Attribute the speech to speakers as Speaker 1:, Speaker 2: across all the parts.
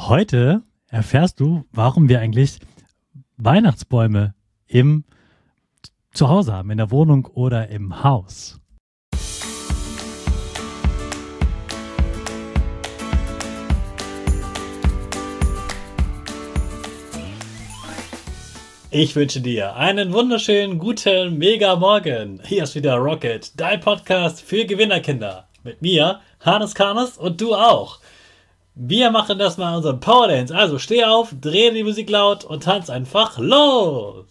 Speaker 1: Heute erfährst du, warum wir eigentlich Weihnachtsbäume im Zuhause haben, in der Wohnung oder im Haus. Ich wünsche dir einen wunderschönen, guten Mega-Morgen. Hier ist wieder Rocket, dein Podcast für Gewinnerkinder. Mit mir, Hannes Karnes, und du auch. Wir machen das mal unseren Powerdance. Also steh auf, dreh die Musik laut und tanz einfach los.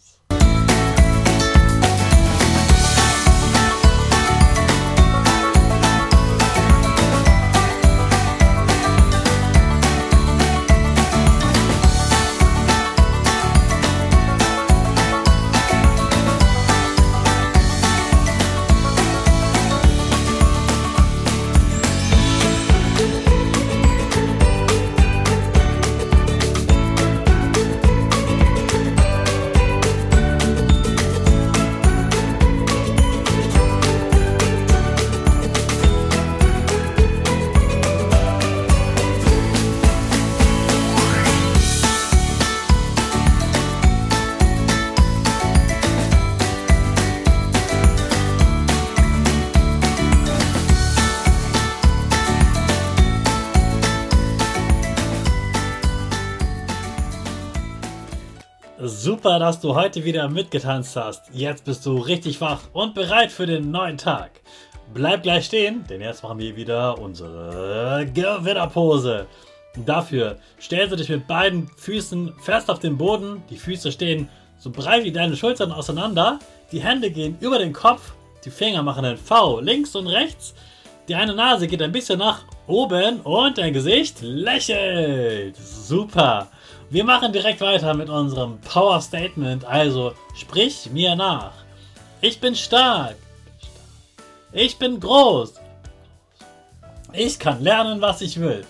Speaker 1: Super, dass du heute wieder mitgetanzt hast. Jetzt bist du richtig wach und bereit für den neuen Tag. Bleib gleich stehen, denn jetzt machen wir wieder unsere Gewinnerpose. Dafür stellst du dich mit beiden Füßen fest auf den Boden. Die Füße stehen so breit wie deine Schultern auseinander. Die Hände gehen über den Kopf. Die Finger machen ein V links und rechts. Die eine Nase geht ein bisschen nach oben und dein Gesicht lächelt. Super. Wir machen direkt weiter mit unserem Power Statement, also sprich mir nach. Ich bin stark. Ich bin groß. Ich kann lernen, was ich will.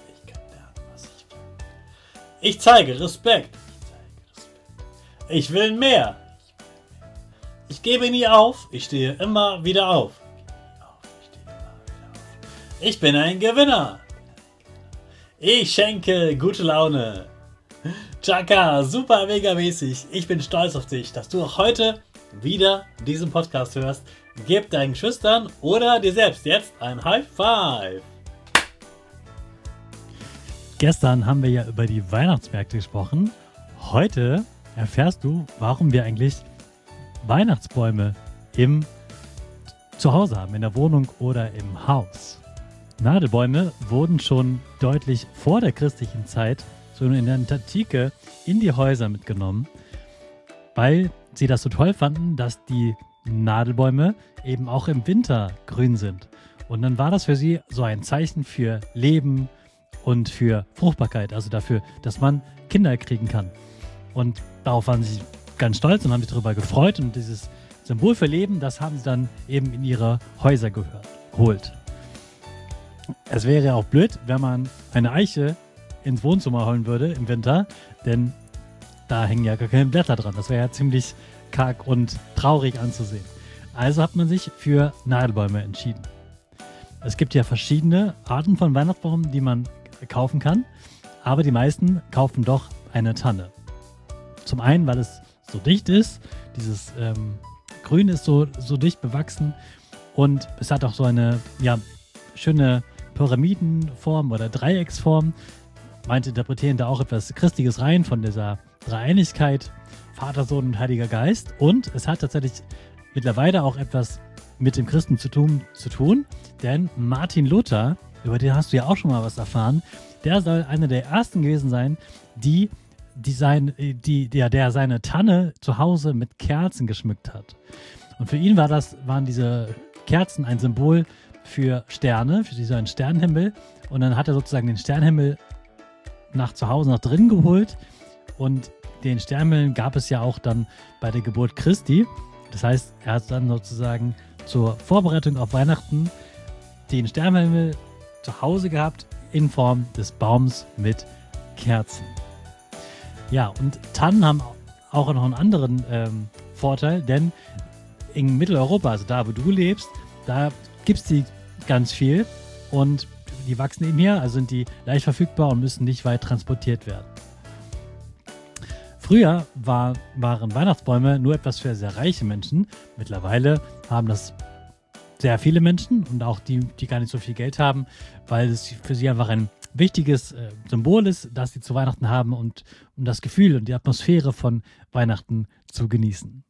Speaker 1: Ich zeige Respekt. Ich will mehr. Ich gebe nie auf. Ich stehe immer wieder auf. Ich bin ein Gewinner. Ich schenke gute Laune. Chaka, super mega mäßig. Ich bin stolz auf dich, dass du auch heute wieder diesen Podcast hörst. Gib deinen Geschwistern oder dir selbst jetzt ein High Five. Gestern haben wir ja über die Weihnachtsmärkte gesprochen. Heute erfährst du, warum wir eigentlich Weihnachtsbäume im Zuhause haben, in der Wohnung oder im Haus. Nadelbäume wurden schon deutlich vor der christlichen Zeit so in der Antike in die Häuser mitgenommen, weil sie das so toll fanden, dass die Nadelbäume eben auch im Winter grün sind. Und dann war das für sie so ein Zeichen für Leben und für Fruchtbarkeit, also dafür, dass man Kinder kriegen kann. Und darauf waren sie ganz stolz und haben sich darüber gefreut. Und dieses Symbol für Leben, das haben sie dann eben in ihre Häuser geholt. Es wäre ja auch blöd, wenn man eine Eiche ins Wohnzimmer holen würde im Winter, denn da hängen ja gar keine Blätter dran. Das wäre ja ziemlich karg und traurig anzusehen. Also hat man sich für Nadelbäume entschieden. Es gibt ja verschiedene Arten von Weihnachtsbaum, die man kaufen kann, aber die meisten kaufen doch eine Tanne. Zum einen, weil es so dicht ist, dieses Grün ist so dicht bewachsen und es hat auch so eine schöne Pyramidenform oder Dreiecksform. Manche interpretieren da auch etwas Christliches rein von dieser Dreieinigkeit, Vater, Sohn und Heiliger Geist. Und es hat tatsächlich mittlerweile auch etwas mit dem Christen zu tun, denn Martin Luther, über den hast du ja auch schon mal was erfahren, der soll einer der ersten gewesen sein, der seine Tanne zu Hause mit Kerzen geschmückt hat. Und für ihn waren diese Kerzen ein Symbol für Sterne, für diesen Sternenhimmel. Und dann hat er sozusagen den Sternenhimmel nach zu Hause nach drinnen geholt. Und den Sternenhimmel gab es ja auch dann bei der Geburt Christi. Das heißt, er hat dann sozusagen zur Vorbereitung auf Weihnachten den Sternenhimmel zu Hause gehabt in Form des Baums mit Kerzen. Ja, und Tannen haben auch noch einen anderen Vorteil, denn in Mitteleuropa, also da, wo du lebst, da gibt es die ganz viel und die wachsen eben hier, also sind die leicht verfügbar und müssen nicht weit transportiert werden. Früher waren Weihnachtsbäume nur etwas für sehr reiche Menschen. Mittlerweile haben das sehr viele Menschen und auch die gar nicht so viel Geld haben, weil es für sie einfach ein wichtiges Symbol ist, dass sie zu Weihnachten haben und um das Gefühl und die Atmosphäre von Weihnachten zu genießen.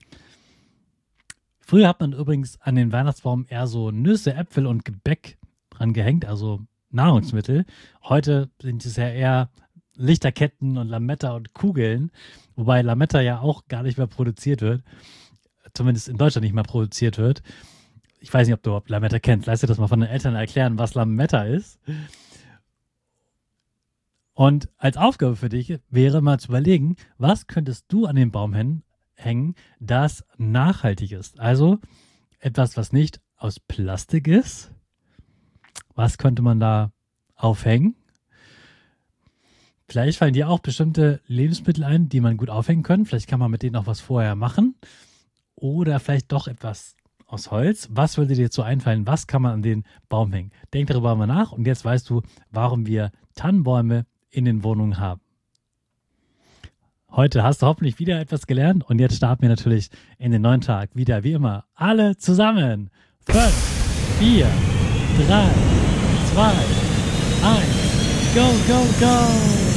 Speaker 1: Früher hat man übrigens an den Weihnachtsbaum eher so Nüsse, Äpfel und Gebäck dran gehängt, also Nahrungsmittel. Heute sind es ja eher Lichterketten und Lametta und Kugeln, wobei Lametta ja auch gar nicht mehr produziert wird, zumindest in Deutschland nicht mehr produziert wird. Ich weiß nicht, ob du überhaupt Lametta kennst. Lass dir das mal von den Eltern erklären, was Lametta ist. Und als Aufgabe für dich wäre mal zu überlegen, was könntest du an den Baum hängen, das nachhaltig ist. Also etwas, was nicht aus Plastik ist. Was könnte man da aufhängen? Vielleicht fallen dir auch bestimmte Lebensmittel ein, die man gut aufhängen kann. Vielleicht kann man mit denen auch was vorher machen. Oder vielleicht doch etwas aus Holz. Was würde dir dazu einfallen? Was kann man an den Baum hängen? Denk darüber mal nach und jetzt weißt du, warum wir Tannenbäume in den Wohnungen haben. Heute hast du hoffentlich wieder etwas gelernt und jetzt starten wir natürlich in den neuen Tag wieder wie immer. Alle zusammen. 5, 4, 3, 2, 1. Go, go, go!